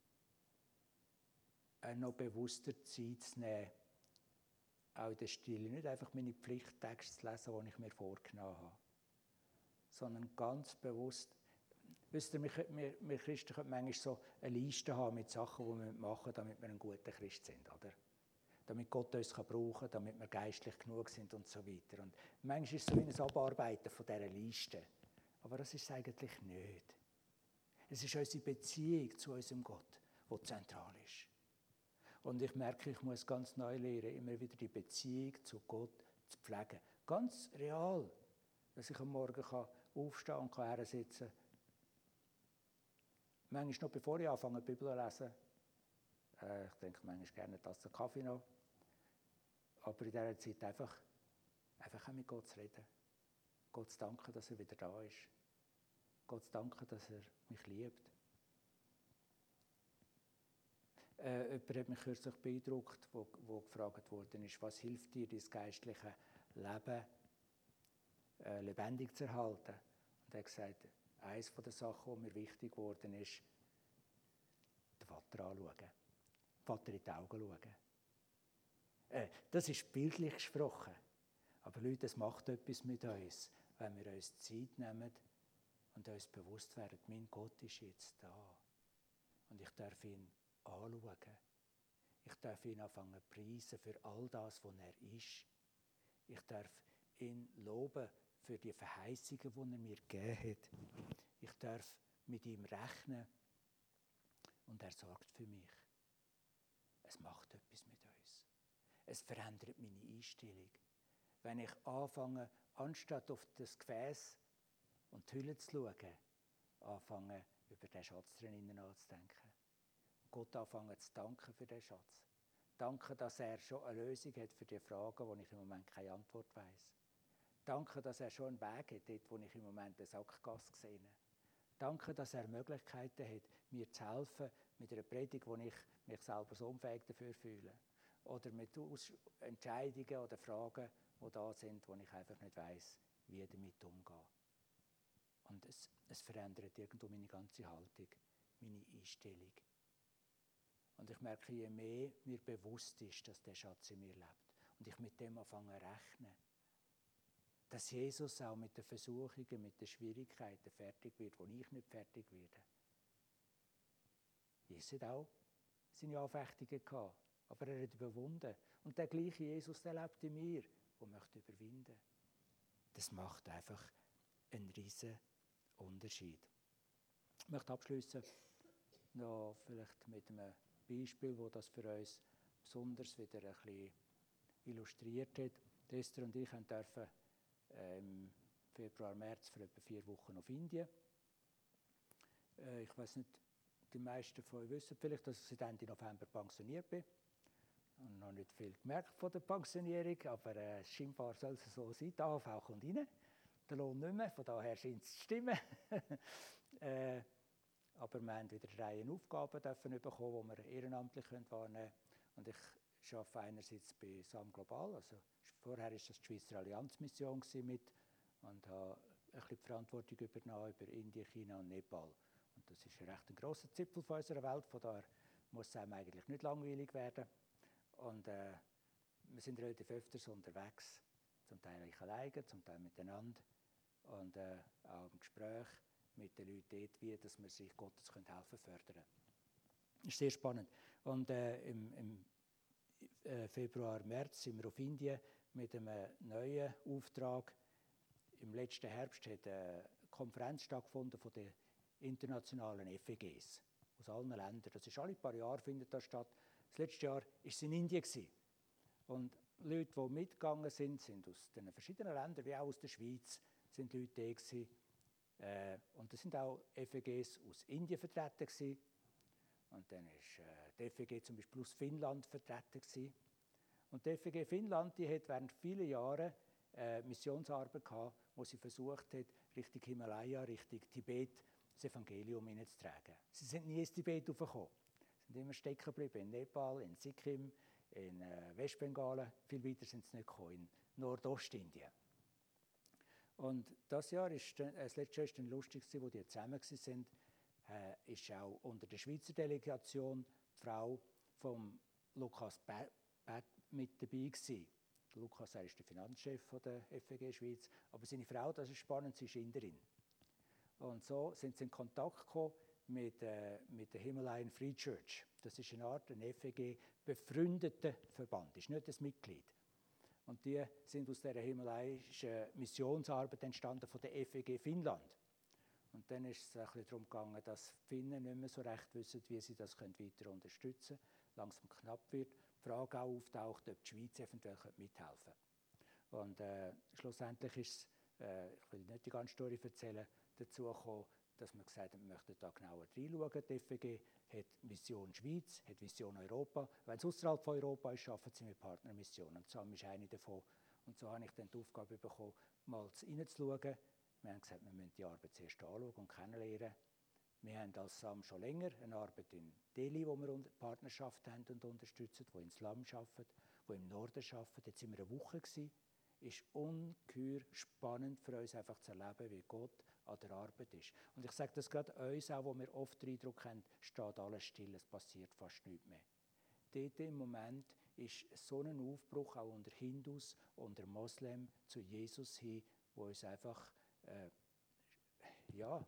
auch noch bewusster Zeit zu nehmen, auch in der Stille, nicht einfach meine Pflichttexte zu lesen, die ich mir vorgenommen habe, sondern ganz bewusst. Wisst ihr, wir, wir, wir Christen können manchmal so eine Liste haben mit Sachen, die wir machen müssen, damit wir ein guter Christ sind, oder? Damit Gott uns brauchen kann, damit wir geistlich genug sind und so weiter. Und manchmal ist es so wie ein Abarbeiten von dieser Liste. Aber das ist es eigentlich nicht. Es ist unsere Beziehung zu unserem Gott, die zentral ist. Und ich merke, ich muss ganz neu lernen, immer wieder die Beziehung zu Gott zu pflegen. Ganz real. Dass ich am Morgen aufstehen und hersitzen kann. Manchmal noch bevor ich anfange, die Bibel zu lesen, Äh, ich trinke manchmal gerne eine Tasse Kaffee noch. Aber in dieser Zeit einfach, einfach auch mit Gott zu reden. Gott zu danken, dass er wieder da ist. Gott zu danken, dass er mich liebt. Äh, jemand hat mich kürzlich beeindruckt, wo, wo gefragt worden ist, was hilft dir, dein geistliche Leben äh, lebendig zu erhalten? Und er hat gesagt, eines der Sachen, die mir wichtig geworden ist, den Vater anschauen. Den Vater in die Augen schauen. Äh, das ist bildlich gesprochen. Aber Leute, es macht etwas mit uns, wenn wir uns Zeit nehmen und uns bewusst werden, mein Gott ist jetzt da. Und ich darf ihn anschauen. Ich darf ihn anfangen zu preisen für all das, was er ist. Ich darf ihn loben für die Verheißungen, die er mir gegeben hat. Ich darf mit ihm rechnen und er sorgt für mich. Es macht etwas mit uns. Es verändert meine Einstellung. Wenn ich anfange, anstatt auf das Gefäß und die Hülle zu schauen, anfange, über den Schatz drinnen nachzudenken. Gott anfangen zu danken für den Schatz. Danke, dass er schon eine Lösung hat für die Fragen, wo ich im Moment keine Antwort weiss. Danke, dass er schon einen Weg hat, dort, wo ich im Moment eine Sackgasse sehe. Danke, dass er Möglichkeiten hat, mir zu helfen mit einer Predigt, wo ich mich selber so unfähig dafür fühle. Oder mit Entscheidungen oder Fragen, die da sind, wo ich einfach nicht weiss, wie damit umgehen. Und es, es verändert irgendwo meine ganze Haltung, meine Einstellung. Und ich merke, je mehr mir bewusst ist, dass der Schatz in mir lebt und ich mit dem anfange zu rechnen, dass Jesus auch mit den Versuchungen, mit den Schwierigkeiten fertig wird, wo ich nicht fertig werde. Jesus hat auch seine Anfechtungen gehabt, aber er hat überwunden. Und der gleiche Jesus, der lebt in mir und möchte überwinden. Das macht einfach einen riesen Unterschied. Ich möchte abschließen noch vielleicht mit einem Beispiel, das das für uns besonders wieder ein bisschen illustriert hat. Esther und ich durften äh, im Februar, März für etwa vier Wochen auf Indien. Äh, ich weiß nicht, die meisten von euch wissen vielleicht, dass ich seit Ende November pensioniert bin. Und noch nicht viel gemerkt von der Pensionierung, aber äh, scheinbar soll es so sein. Die A H V kommt rein, der Lohn nicht mehr, von daher scheint es zu stimmen. äh, aber wir haben wieder drei Aufgaben dürfen bekommen, die wir ehrenamtlich wahrnehmen können. Und ich arbeite einerseits bei S A M Global, also vorher war das die Schweizer Allianzmission mit und habe ein bisschen die Verantwortung übernommen über Indien, China und Nepal. Und das ist ein recht grosser Zipfel von unserer Welt, von daher muss es einem eigentlich nicht langweilig werden. Und äh, wir sind relativ öfters unterwegs, zum Teil ich alleine, zum Teil miteinander und äh, auch im Gespräch mit den Leuten dort, wie dass wir sich Gottes helfen können fördern. Das ist sehr spannend. Und äh, im, im äh, Februar, März sind wir auf Indien mit einem neuen Auftrag. Im letzten Herbst hat eine Konferenz stattgefunden von den internationalen F E Gs aus allen Ländern. Das ist alle paar Jahre findet das statt. Das letzte Jahr war es in Indien. Und Leute, die mitgegangen sind, sind aus den verschiedenen Ländern, wie auch aus der Schweiz, sind Leute da gewesen. Äh, und es sind auch F E Gs aus Indien vertreten gewesen. Und dann war äh, die F E G zum Beispiel aus Finnland vertreten gewesen. Und die F E G Finnland, die hat während vielen Jahren äh, Missionsarbeit gehabt, wo sie versucht hat, Richtung Himalaya, Richtung Tibet, das Evangelium hineinzutragen. Sie sind nie ins Tibet raufgekommen. Sie sind immer stecken geblieben in Nepal, in Sikkim, in äh, Westbengalen. Viel weiter sind sie nicht gekommen, in Nordostindien. Und das Jahr ist, äh, das letzte Jahr war dann lustig, wo die zusammen waren, äh, ist auch unter der Schweizer Delegation die Frau von Lukas Bett mit dabei gewesen. Lukas, er ist der Finanzchef von der F E G Schweiz, aber seine Frau, das ist spannend, sie ist Inderin. Und so sind sie in Kontakt gekommen mit, äh, mit der Himalayan Free Church. Das ist eine Art, ein F E G-befreundeter Verband, ist nicht ein Mitglied. Und die sind aus dieser himalayischen Missionsarbeit entstanden von der F E G Finnland. Und dann ist es ein bisschen darum gegangen, dass Finnen nicht mehr so recht wissen, wie sie das weiter unterstützen können. Langsam knapp wird. Die Frage auch auftaucht, ob die Schweiz eventuell mithelfen könnte. Und äh, schlussendlich ist es, äh, ich will nicht die ganze Story erzählen, dazu gekommen, dass wir gesagt haben, wir möchten da genauer reinschauen. Die F E G hat Mission Schweiz, hat Vision Europa. Wenn es außerhalb von Europa ist, arbeiten sie mit Partnermissionen. Und SAM ist eine davon. Und so habe ich dann die Aufgabe bekommen, mal reinzuschauen. Wir haben gesagt, wir müssen die Arbeit zuerst anschauen und kennenlernen. Wir haben als SAM schon länger eine Arbeit in Delhi, wo wir Partnerschaft haben und unterstützen, die in Slum arbeiten, die im Norden arbeiten. Jetzt waren wir eine Woche. Es ist ungeheuer spannend für uns, einfach zu erleben, wie Gott an der Arbeit ist. Und ich sage das gerade uns auch, wo wir oft den Eindruck haben, steht alles still, es passiert fast nichts mehr. Dort im Moment ist so ein Aufbruch auch unter Hindus, unter Moslem zu Jesus hin, wo uns einfach äh, ja,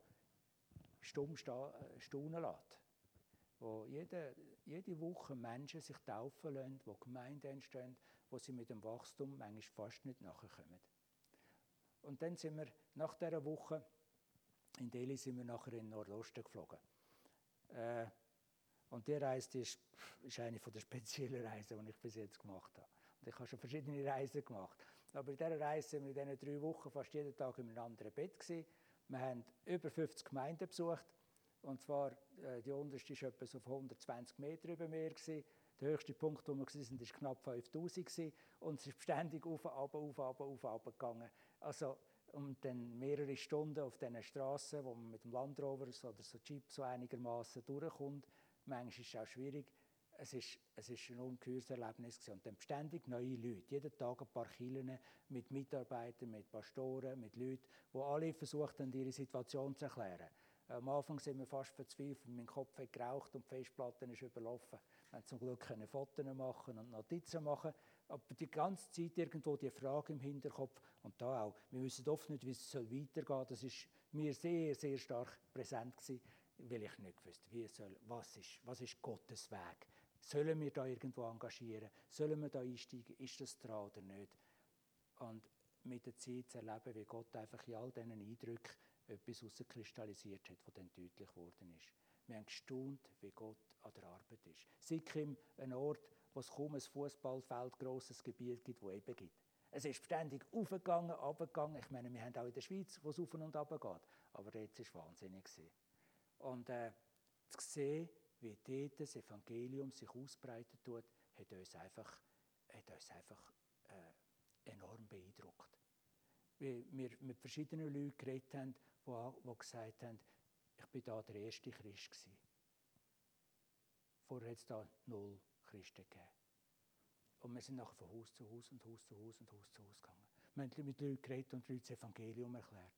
stumm staunen lässt. Wo jede, jede Woche Menschen sich taufen lassen, wo Gemeinden entstehen, wo sie mit dem Wachstum manchmal fast nicht nachkommen. Und dann sind wir nach dieser Woche in Delhi sind wir nachher in den Nordosten geflogen. Äh, und die Reise die ist, ist eine der speziellen Reisen, die ich bis jetzt gemacht habe. Und ich habe schon verschiedene Reisen gemacht. Aber in dieser Reise sind wir in diesen drei Wochen fast jeden Tag in einem anderen Bett gewesen. Wir haben über fünfzig Gemeinden besucht. Und zwar, äh, die unterste war etwa so auf hundertzwanzig Meter über Meer gewesen. Der höchste Punkt, wo wir waren, war knapp fünftausend gewesen. Und es ist beständig auf, ab, auf, ab, auf, ab gegangen. Also, und dann mehrere Stunden auf diesen Strassen, wo man mit dem Land Rover oder so Jeep so einigermaßen durchkommt. Manchmal ist es auch schwierig. Es ist, es ist ein ungeheures Erlebnis gewesen. Und dann ständig neue Leute. Jeden Tag ein paar Kirchen mit Mitarbeitern, mit Pastoren, mit Leuten, die alle versucht haben, ihre Situation zu erklären. Am Anfang sind wir fast verzweifelt. Mein Kopf hat geraucht und die Festplatte ist überlaufen. Wir konnten zum Glück Fotos machen und Notizen machen. Aber die ganze Zeit irgendwo die Frage im Hinterkopf. Und da auch. Wir wissen oft nicht, wie es weitergehen soll. Das war mir sehr, sehr stark präsent gewesen, weil ich nicht wusste, wie soll, was, ist, was ist Gottes Weg. Sollen wir da irgendwo engagieren? Sollen wir da einsteigen? Ist das dran oder nicht? Und mit der Zeit zu erleben, wie Gott einfach in all diesen Eindrücken etwas herauskristallisiert hat, was dann deutlich geworden ist. Wir haben gestaunt, wie Gott an der Arbeit ist. Sikkim, ein Ort, wo es kaum ein Fußballfeld, grosses Gebiet gibt, das eben gibt. Es ist ständig aufgegangen, runtergegangen. Ich meine, wir haben auch in der Schweiz, wo es auf und runter geht. Aber jetzt war es wahnsinnig. Und äh, zu sehen, wie dort das Evangelium sich ausbreitet tut, hat uns einfach, hat uns einfach äh, enorm beeindruckt. Wie wir mit verschiedenen Leuten geredet haben, die, die gesagt haben, ich war da der erste Christ gewesen. Vorher hat es da null Christen gegeben. Und wir sind nachher von Haus zu Haus und Haus zu Haus und Haus zu Haus gegangen. Wir haben mit Leuten geredet und Leuten das Evangelium erklärt.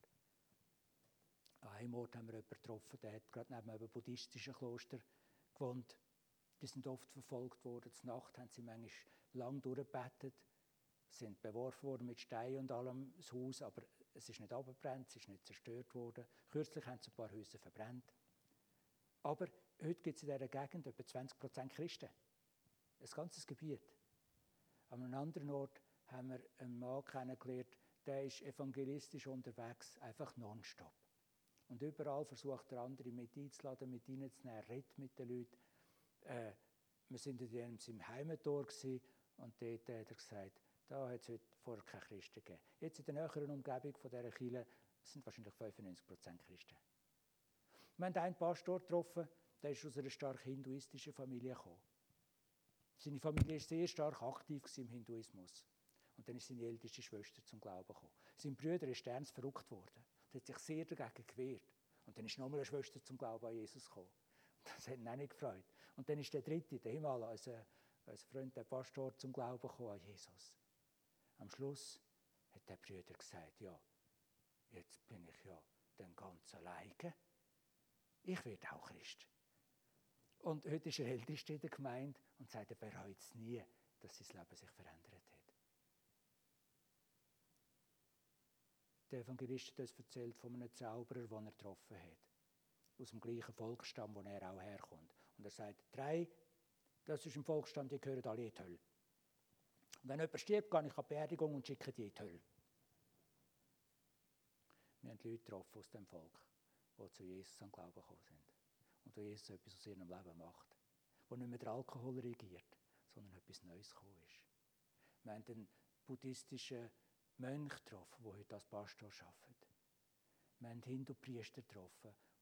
An einem Ort haben wir jemanden getroffen, der hat gerade neben einem buddhistischen Kloster gewohnt. Die sind oft verfolgt worden. Zur Nacht haben sie manchmal lang durchgebetet, sind beworfen worden mit Steinen und allem, das Haus, aber es ist nicht abgebrannt, es ist nicht zerstört worden. Kürzlich haben sie ein paar Häuser verbrannt. Aber heute gibt es in dieser Gegend etwa zwanzig Prozent Christen. Ein ganzes Gebiet. An einem anderen Ort haben wir einen Mann kennengelernt, der ist evangelistisch unterwegs, einfach nonstop. Und überall versucht der andere mit einzuladen, mit reinzunehmen, redet mit den Leuten. Äh, wir waren in seinem Heimattor und dort hat er gesagt, da hat es heute vorher keine Christen gegeben. Jetzt in der näheren Umgebung von dieser Kirche sind wahrscheinlich fünfundneunzig Prozent Christen. Wir haben einen Pastor getroffen, der ist aus einer stark hinduistischen Familie gekommen. Seine Familie war sehr stark aktiv im Hinduismus. Und dann ist seine älteste Schwester zum Glauben gekommen. Sein Bruder ist ernst verrückt worden und hat sich sehr dagegen gewehrt. Und dann ist nochmal eine Schwester zum Glauben an Jesus gekommen. Und das hat ihn auch nicht gefreut. Und dann ist der dritte, der Himal, unser, unser Freund, der Pastor, zum Glauben gekommen an Jesus. Am Schluss hat der Bruder gesagt, ja, jetzt bin ich ja dann ganz alleine. Ich werde auch Christ. Und heute ist er Ältester in der Gemeinde und sagt, er bereut es nie, dass sein Leben sich verändert hat. Der Evangelist hat uns erzählt von einem Zauberer, den er getroffen hat. Aus dem gleichen Volksstamm, wo er auch herkommt. Und er sagt, drei, das ist ein Volksstamm, die gehören alle in die Hölle. Und wenn jemand stirbt, gehe ich an die Beerdigung und schicke die in die Hölle. Wir haben Leute getroffen aus dem Volk, die zu Jesus am Glauben gekommen sind. Und wo Jesus etwas aus ihrem Leben macht. Wo nicht mehr der Alkohol regiert, sondern etwas Neues gekommen ist. Wir haben einen buddhistischen Mönch getroffen, der heute als Pastor arbeitet. Wir haben Hindu-Priester getroffen,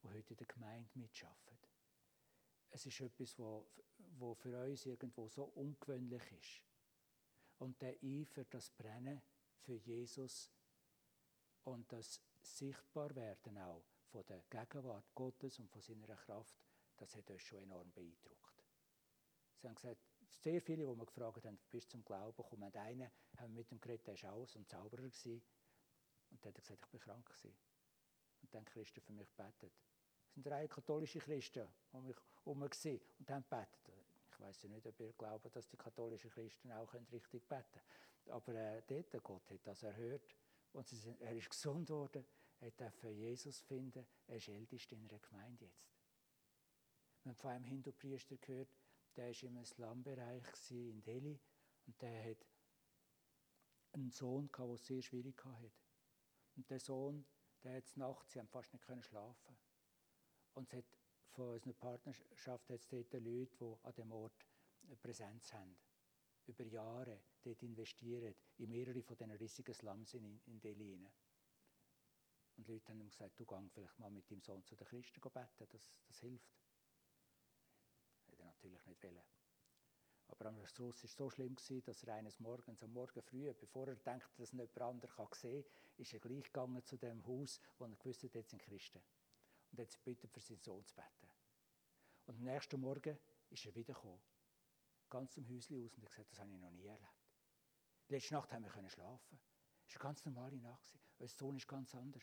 die heute in der Gemeinde mitarbeiten. Es ist etwas, was für uns irgendwo so ungewöhnlich ist. Und der Eifer, das Brennen für Jesus und das Sichtbarwerden auch von der Gegenwart Gottes und von seiner Kraft, das hat uns schon enorm beeindruckt. Sie haben gesagt, sehr viele, die wir gefragt haben, bis zum Glauben kommen. Und einen haben wir mit dem geredet, der war auch so ein Zauberer gewesen. Und der hat gesagt, ich bin krank gewesen. Und dann Christen für mich betet. Es sind drei katholische Christen um mich herum gewesen und haben betet. Ich weiss ja nicht, ob ihr glaubt, dass die katholischen Christen auch richtig beten können. Aber äh, dort, Gott hat das erhört. Und sie sind, er ist gesund worden. Er durfte Jesus finden. Er ist ältest in einer Gemeinde jetzt. Wir haben von einem Hindu-Priester gehört, der war im Slumbereich in Delhi. Und der hat einen Sohn, der es sehr schwierig hatte. Und der Sohn, der hat nachts, sie haben fast nicht schlafen. Und es hat von unserer Partnerschaft hat es dort Leute, die an dem Ort eine Präsenz haben. Über Jahre dort investieren, in mehrere von diesen riesigen Slums in, in Delhi rein. Und die Leute haben ihm gesagt, du geh vielleicht mal mit deinem Sohn zu den Christen beten, das, das hilft. Das hat er natürlich nicht wollen. Aber am Schluss war es so schlimm, dass er eines Morgens, am Morgen früh, bevor er dachte, dass ihn jemand anderes sehen kann, ist er gleich gegangen zu dem Haus, wo er gewusst hat, jetzt sind Christen. Und hat sie gebeten, für seinen Sohn zu beten. Und am nächsten Morgen ist er wiedergekommen. Ganz zum Häuschen aus und hat gesagt, das habe ich noch nie erlebt. Letzte Nacht haben wir schlafen. Es war eine ganz normale Nacht. Unser Sohn ist ganz anders.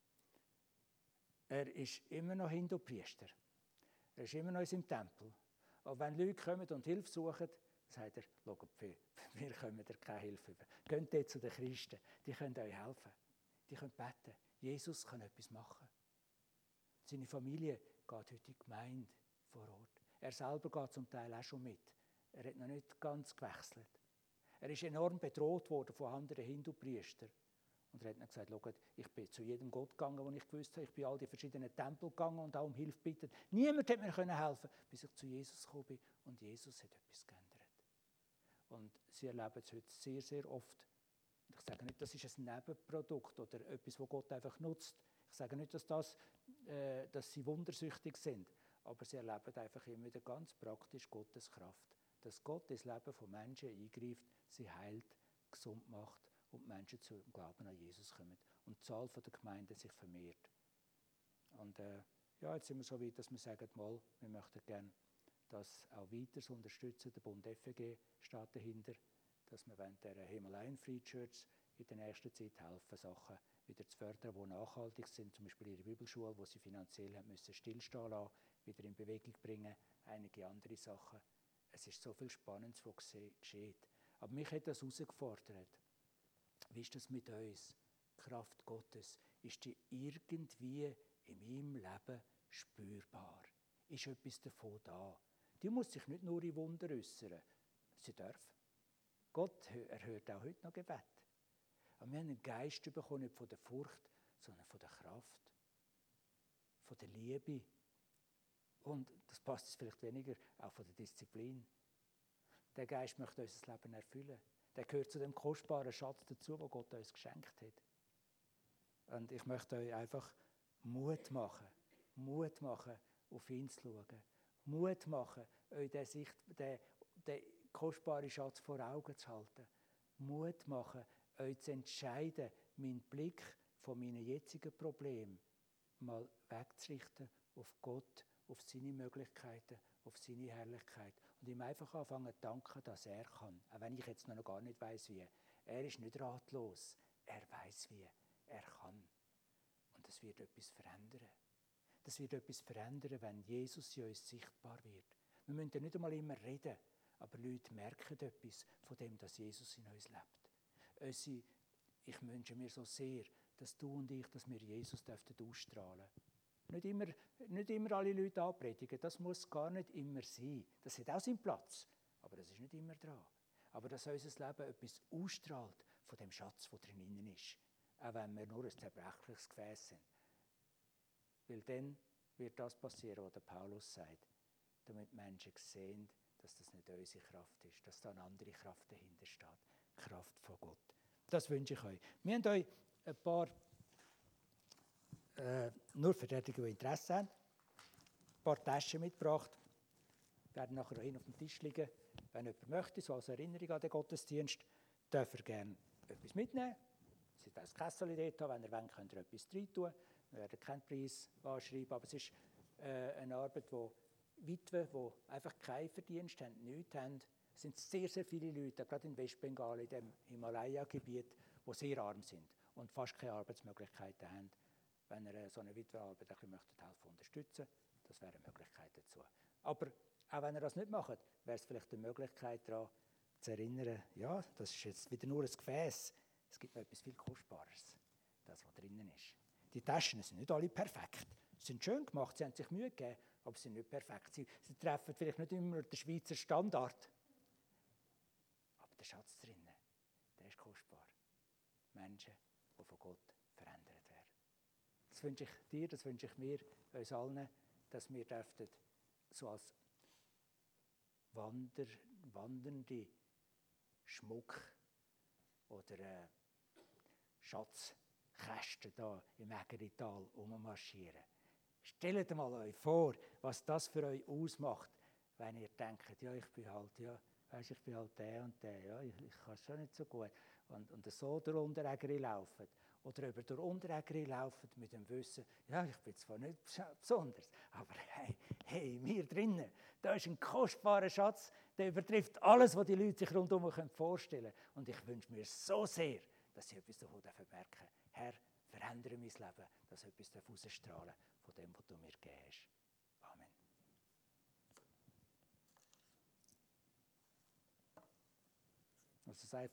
Er ist immer noch Hindu-Priester. Er ist immer noch in seinem Tempel. Aber wenn Leute kommen und Hilfe suchen, sagt er, schaut, wir kommen dir keine Hilfe über. Geht dort zu den Christen, die können euch helfen. Die können beten. Jesus kann etwas machen. Seine Familie geht heute in die Gemeinde vor Ort. Er selber geht zum Teil auch schon mit. Er hat noch nicht ganz gewechselt. Er ist enorm bedroht worden von anderen Hindu-Priestern. Und er hat dann gesagt, schaut, ich bin zu jedem Gott gegangen, den ich gewusst habe. Ich bin in all die verschiedenen Tempel gegangen und auch um Hilfe gebeten. Niemand hat mir helfen können, bis ich zu Jesus gekommen bin. Und Jesus hat etwas geändert. Und sie erleben es heute sehr, sehr oft. Und ich sage nicht, das ist ein Nebenprodukt oder etwas, das Gott einfach nutzt. Ich sage nicht, dass, das, äh, dass sie wundersüchtig sind. Aber sie erleben einfach immer wieder ganz praktisch Gottes Kraft. Dass Gott ins Leben von Menschen eingreift, sie heilt, gesund macht und die Menschen zum Glauben an Jesus kommen. Und die Zahl der Gemeinden sich vermehrt. Und äh, ja, jetzt sind wir so weit, dass wir sagen, mal, wir möchten gerne das auch weiter unterstützen. Der Bund F E G steht dahinter, dass wir während der Himalayan Free Church in der nächsten Zeit helfen, Sachen wieder zu fördern, die nachhaltig sind, zum Beispiel ihre Bibelschule, wo sie finanziell haben müssen stillstehen lassen, wieder in Bewegung bringen, einige andere Sachen. Es ist so viel Spannendes, was geschieht. Aber mich hat das herausgefordert. Wie ist das mit uns? Die Kraft Gottes, ist die irgendwie in meinem Leben spürbar? Ist etwas davon da? Die muss sich nicht nur in Wunder äußern. Sie darf. Gott erhört auch heute noch Gebet. Aber wir haben einen Geist bekommen, nicht von der Furcht, sondern von der Kraft, von der Liebe. Und das passt jetzt vielleicht weniger, auch von der Disziplin. Der Geist möchte unser Leben erfüllen. Der gehört zu dem kostbaren Schatz dazu, den Gott uns geschenkt hat. Und ich möchte euch einfach Mut machen, Mut machen, auf ihn zu schauen. Mut machen, euch den, Sicht, den, den kostbaren Schatz vor Augen zu halten. Mut machen, euch zu entscheiden, meinen Blick von meinen jetzigen Problemen mal wegzurichten auf Gott, auf seine Möglichkeiten, auf seine Herrlichkeit. Und ihm einfach anfangen zu danken, dass er kann. Auch wenn ich jetzt noch gar nicht weiss, wie. Er ist nicht ratlos. Er weiss, wie. Er kann. Und das wird etwas verändern. Das wird etwas verändern, wenn Jesus in uns sichtbar wird. Wir müssen ja nicht einmal immer reden, aber Leute merken etwas von dem, dass Jesus in uns lebt. Össi, ich wünsche mir so sehr, dass du und ich, dass wir Jesus ausstrahlen dürfen. Nicht immer, nicht immer alle Leute anpredigen, das muss gar nicht immer sein. Das hat auch seinen Platz, aber das ist nicht immer dran. Aber dass unser Leben etwas ausstrahlt von dem Schatz, der drinnen ist, auch wenn wir nur ein zerbrechliches Gefäß sind. Weil dann wird das passieren, was der Paulus sagt, damit Menschen sehen, dass das nicht unsere Kraft ist, dass da eine andere Kraft dahinter steht, die Kraft von Gott. Das wünsche ich euch. Wir haben euch ein paar äh, nur für die, die Interesse haben. Ein paar Taschen mitgebracht. Die werden nachher hin auf dem Tisch liegen. Wenn jemand möchte, so als Erinnerung an den Gottesdienst, darf er gerne etwas mitnehmen. Es ist auch ein Kessel dort, wenn ihr wollt, könnt ihr etwas reintun. Wir werden keinen Preis anschreiben, aber es ist äh, eine Arbeit, wo Witwen, die einfach keinen Verdienst haben, nichts haben. Es sind sehr, sehr viele Leute, gerade in Westbengal, in dem Himalaya-Gebiet, die sehr arm sind und fast keine Arbeitsmöglichkeiten haben. Wenn ihr so eine Witwenarbeit ein bisschen möchtet, helfen, unterstützen, das wäre eine Möglichkeit dazu. Aber auch wenn ihr das nicht macht, wäre es vielleicht eine Möglichkeit daran, zu erinnern, ja, das ist jetzt wieder nur ein Gefäß. Es gibt noch etwas viel Kostbares, das, was drinnen ist. Die Taschen sind nicht alle perfekt. Sie sind schön gemacht, sie haben sich Mühe gegeben, aber sie sind nicht perfekt. Sie, sie treffen vielleicht nicht immer den Schweizer Standard. Aber der Schatz drinnen, der ist kostbar. Menschen, die von Gott verändert werden. Das wünsche ich dir, das wünsche ich mir, uns allen, dass wir dürften so als Wander, wandernde Schmuck oder äh, Schatzkästen da im Ägerital ummarschieren. Stellt mal euch vor, was das für euch ausmacht, wenn ihr denkt, ja, ich bin halt, ja, weißt, ich bin halt der und der, ja, ich, ich kann es schon nicht so gut. Und, und so durch Unterägeri laufen. Oder über durch Unterägeri laufen mit dem Wissen, ja, ich bin zwar nicht besonders, aber hey, hey, wir drinnen, da ist ein kostbarer Schatz, der übertrifft alles, was die Leute sich rundherum vorstellen können. Und ich wünsche mir so sehr, dass sie etwas davon merken dürfen. Herr, verändere mein Leben, dass etwas herausstrahlen von dem, was du mir gegeben hast. Amen. Also sei